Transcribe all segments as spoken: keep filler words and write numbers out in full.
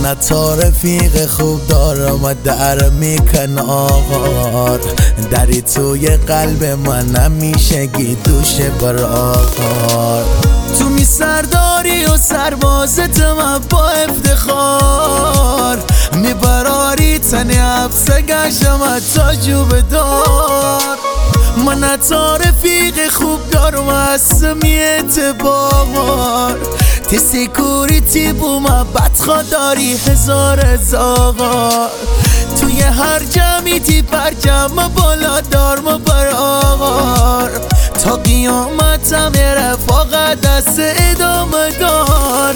من تا رفیق خوب دارم و در میکن آغار دری توی قلب من همیشه گیدوشه برار تو می سرداری و سربازت من با افتخار میبراری تنی حبسه گشم تا جوب دار من تا رفیق خوب دارم هستم یه اعتبار تی سیکوریتی بو ما بدخوا داری هزار هزار توی هر جمعی تی پر جمع بالا دار ما برار تا قیامتم یه رفاق دست ادامه دار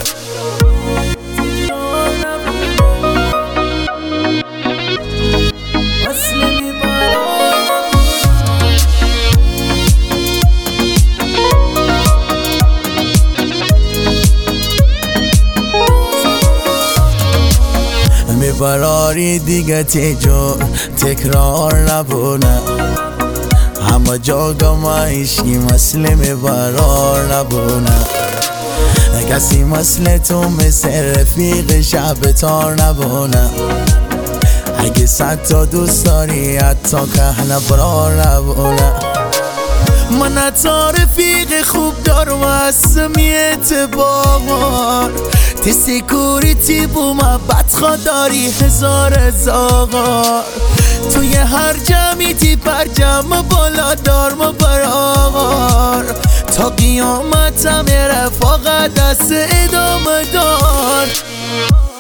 میبراری دیگه تیجور تکرار نبونه همه جاگا ما ایشگی مثل میبرار نبونه کسی مثل تو مثل رفیق شب تار نبونه اگه صد تا دوست داری حتی که نبرار نبونه من تا رفیق خوب دارم هستم یه اعتبار تی سیکوریتی بو ما بدخوا داری هزار هزار توی هر جمعی تی پر جمع بالا دار ما برار تا قیامتم یه رفاق دست ادامه دار